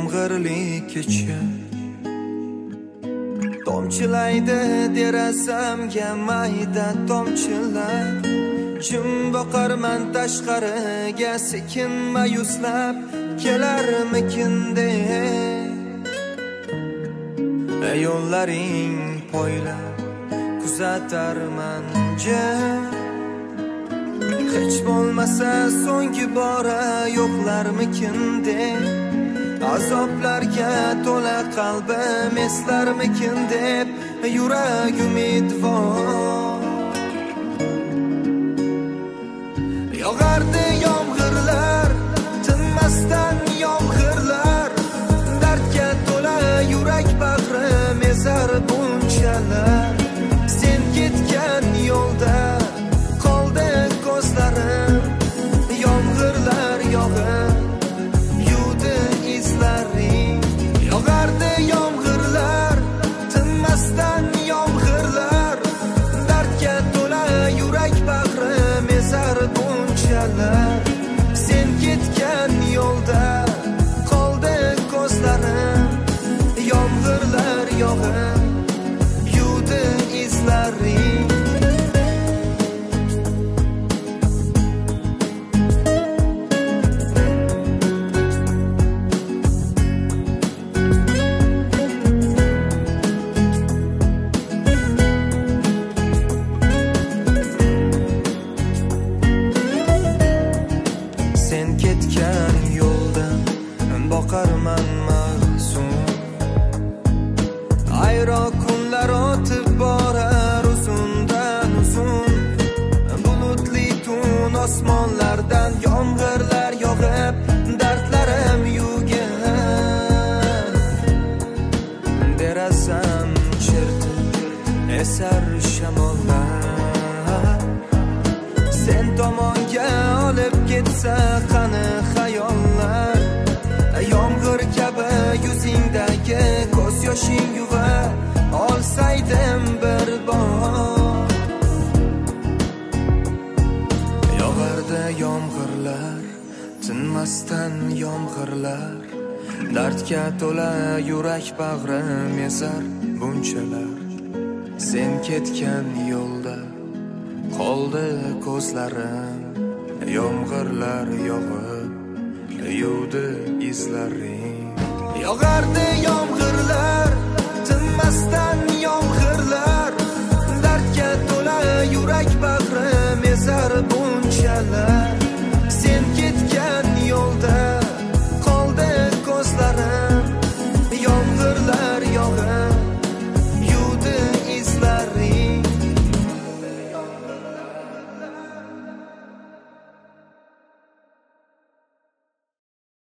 yomg'irli kecha tomchilaydi derasamga mayda tomchilar jim boqarman tashqariga sekin mayuslab kelarmikin deb yo'llaring poylab kuzatarman hech bo'lmasa so'nggi bora yo'qlarmikin deb azoblarga to'la qalbim eslarmikin deb yurak umidvor yog'ardi yomg'irlar tinmasdan yomg'irlar dardga to'la yurak bag'rim ezar bunchalar sen ketgan yo'lda qoldi ko'zlarim yomg'irlar yog'ib yog'ardi yomg'irlar tinmasdan yomg'irlar dardga to'la yurak bag'rim ezar bunchalar sen ketgan yo'lda qoldi ko'zlarim yomg'irlar yog'ib yuvdi izlaring boqarman mahzun ayro kunlar o'tib borar uzundan uzun bulutli tun osmonlardan yomg'irlar yog'ib dardlarim yugan derazam chertib esar shamollar sen tomonga olib ketsa qani xayollar yomg'ir kabi yuzingdagi ko'z yoshing yuva olsaydim bir bor yog'ardi yomg'irlar tinmasdan yomg'irlar dardga to'la yurak bag'rim ezar bunchalar sen ketgan yo'lda qoldi ko'zlarim yomg'irlar yog'ib yuvdi izlaring yog'ardi